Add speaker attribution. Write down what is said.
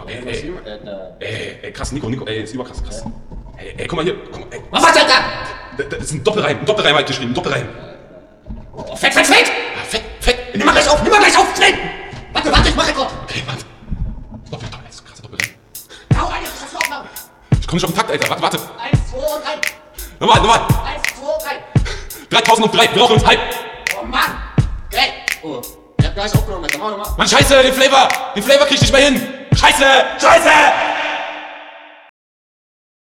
Speaker 1: ey, krass, Nico, ey, ist überkrass, krass. Ey, guck mal hier, ey.
Speaker 2: Was hat der da?
Speaker 1: Das ist ein Doppelreim habe ich geschrieben, ein Doppelreim.
Speaker 2: Oh, fett!
Speaker 1: Ah, fett.
Speaker 2: Nimm mal gleich auf, schnell! Warte, ich mach Rekord!
Speaker 1: Okay, warte. Doppelreim, das ist ein krasser Doppelreim.
Speaker 2: Hau rein, jetzt hast du Aufnahme!
Speaker 1: Ich komm nicht auf den Takt, Alter, warte.
Speaker 2: 1, 2 und 3!
Speaker 1: Nochmal.
Speaker 2: 1, 2 und 3!
Speaker 1: 3003, wir brauchen uns halb.
Speaker 2: Oh Mann! Okay! Oh, ich hab gar nicht aufgenommen, Alter, mach nochmal.
Speaker 1: Mann, scheiße, den Flavor krieg ich nicht mehr hin. Scheiße!